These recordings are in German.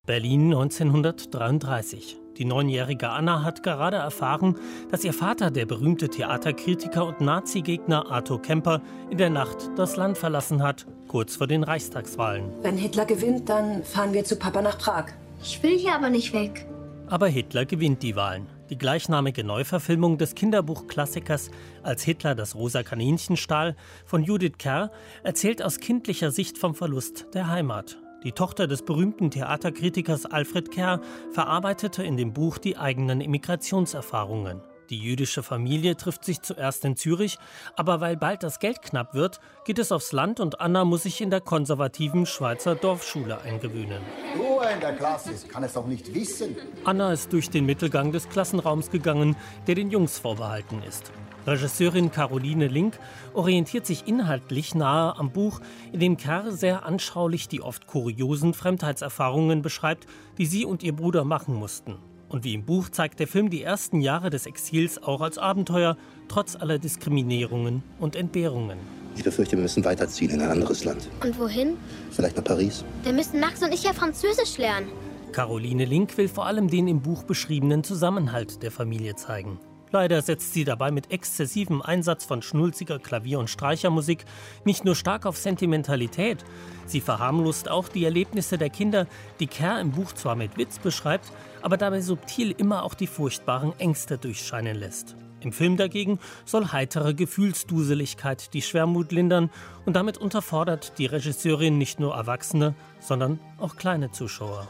Berlin 1933. Die 9-jährige Anna hat gerade erfahren, dass ihr Vater, der berühmte Theaterkritiker und Nazi-Gegner Arthur Kemper, in der Nacht das Land verlassen hat, kurz vor den Reichstagswahlen. Wenn Hitler gewinnt, dann fahren wir zu Papa nach Prag. Ich will hier aber nicht weg. Aber Hitler gewinnt die Wahlen. Die gleichnamige Neuverfilmung des Kinderbuchklassikers Als Hitler das rosa Kaninchen stahl von Judith Kerr erzählt aus kindlicher Sicht vom Verlust der Heimat. Die Tochter des berühmten Theaterkritikers Alfred Kerr verarbeitete in dem Buch die eigenen Immigrationserfahrungen. Die jüdische Familie trifft sich zuerst in Zürich, aber weil bald das Geld knapp wird, geht es aufs Land und Anna muss sich in der konservativen Schweizer Dorfschule eingewöhnen. Ruhe in der Klasse, ich kann es doch nicht wissen. Anna ist durch den Mittelgang des Klassenraums gegangen, der den Jungs vorbehalten ist. Regisseurin Caroline Link orientiert sich inhaltlich nahe am Buch, in dem Kerr sehr anschaulich die oft kuriosen Fremdheitserfahrungen beschreibt, die sie und ihr Bruder machen mussten. Und wie im Buch zeigt der Film die ersten Jahre des Exils auch als Abenteuer, trotz aller Diskriminierungen und Entbehrungen. Ich befürchte, wir müssen weiterziehen in ein anderes Land. Und wohin? Vielleicht nach Paris. Da müssen Max und ich ja Französisch lernen. Caroline Link will vor allem den im Buch beschriebenen Zusammenhalt der Familie zeigen. Leider setzt sie dabei mit exzessivem Einsatz von schnulziger Klavier- und Streichermusik nicht nur stark auf Sentimentalität, sie verharmlost auch die Erlebnisse der Kinder, die Kerr im Buch zwar mit Witz beschreibt, aber dabei subtil immer auch die furchtbaren Ängste durchscheinen lässt. Im Film dagegen soll heitere Gefühlsduseligkeit die Schwermut lindern und damit unterfordert die Regisseurin nicht nur Erwachsene, sondern auch kleine Zuschauer.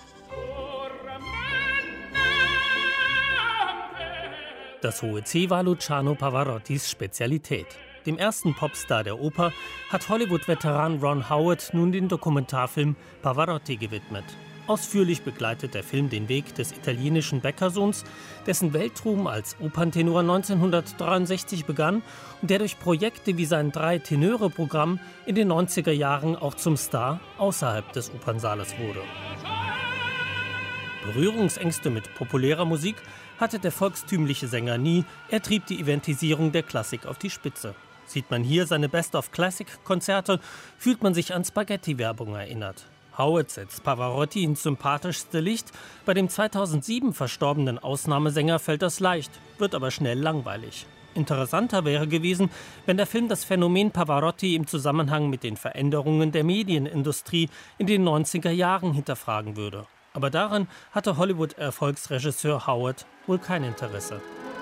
Das hohe C war Luciano Pavarottis Spezialität. Dem ersten Popstar der Oper hat Hollywood-Veteran Ron Howard nun den Dokumentarfilm Pavarotti gewidmet. Ausführlich begleitet der Film den Weg des italienischen Bäckersohns, dessen Weltruhm als Operntenor 1963 begann und der durch Projekte wie sein 3-Tenöre-Programm in den 90er Jahren auch zum Star außerhalb des Opernsaales wurde. Berührungsängste mit populärer Musik hatte der volkstümliche Sänger nie. Er trieb die Eventisierung der Klassik auf die Spitze. Sieht man hier seine Best-of-Classic-Konzerte, fühlt man sich an Spaghetti-Werbung erinnert. Howard setzt Pavarotti ins sympathischste Licht. Bei dem 2007 verstorbenen Ausnahmesänger fällt das leicht, wird aber schnell langweilig. Interessanter wäre gewesen, wenn der Film das Phänomen Pavarotti im Zusammenhang mit den Veränderungen der Medienindustrie in den 90er Jahren hinterfragen würde. Aber daran hatte Hollywood-Erfolgsregisseur Howard wohl kein Interesse.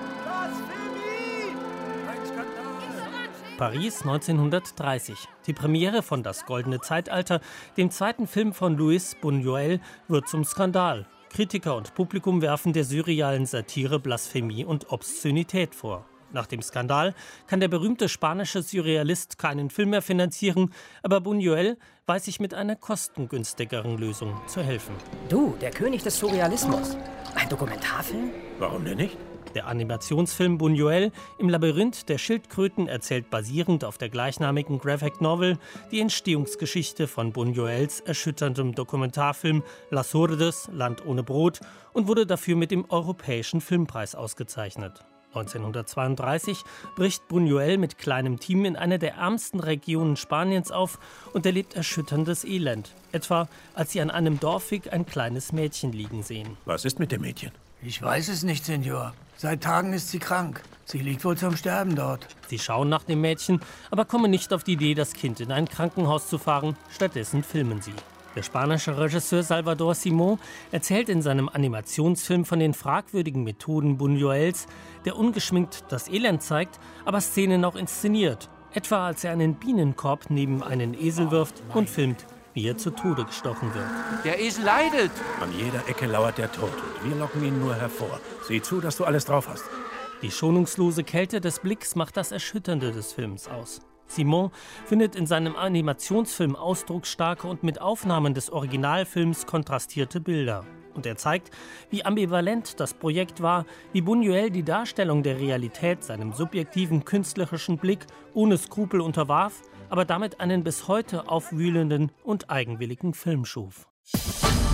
Paris 1930. Die Premiere von Das Goldene Zeitalter, dem zweiten Film von Luis Buñuel, wird zum Skandal. Kritiker und Publikum werfen der surrealen Satire Blasphemie und Obszönität vor. Nach dem Skandal kann der berühmte spanische Surrealist keinen Film mehr finanzieren, aber Buñuel weiß sich mit einer kostengünstigeren Lösung zu helfen. Du, der König des Surrealismus. Ein Dokumentarfilm? Warum denn nicht? Der Animationsfilm Buñuel im Labyrinth der Schildkröten erzählt basierend auf der gleichnamigen Graphic Novel die Entstehungsgeschichte von Buñuels erschütterndem Dokumentarfilm Las Urdes, Land ohne Brot und wurde dafür mit dem Europäischen Filmpreis ausgezeichnet. 1932 bricht Buñuel mit kleinem Team in eine der ärmsten Regionen Spaniens auf und erlebt erschütterndes Elend. Etwa, als sie an einem Dorfweg ein kleines Mädchen liegen sehen. Was ist mit dem Mädchen? Ich weiß es nicht, Senor. Seit Tagen ist sie krank. Sie liegt wohl zum Sterben dort. Sie schauen nach dem Mädchen, aber kommen nicht auf die Idee, das Kind in ein Krankenhaus zu fahren. Stattdessen filmen sie. Der spanische Regisseur Salvador Simón erzählt in seinem Animationsfilm von den fragwürdigen Methoden Buñuels, der ungeschminkt das Elend zeigt, aber Szenen auch inszeniert. Etwa als er einen Bienenkorb neben einen Esel wirft und filmt, wie er zu Tode gestochen wird. Der Esel leidet. An jeder Ecke lauert der Tod und wir locken ihn nur hervor. Sieh zu, dass du alles drauf hast. Die schonungslose Kälte des Blicks macht das Erschütternde des Films aus. Simón findet in seinem Animationsfilm ausdrucksstarke und mit Aufnahmen des Originalfilms kontrastierte Bilder. Und er zeigt, wie ambivalent das Projekt war, wie Buñuel die Darstellung der Realität seinem subjektiven künstlerischen Blick ohne Skrupel unterwarf, aber damit einen bis heute aufwühlenden und eigenwilligen Film schuf.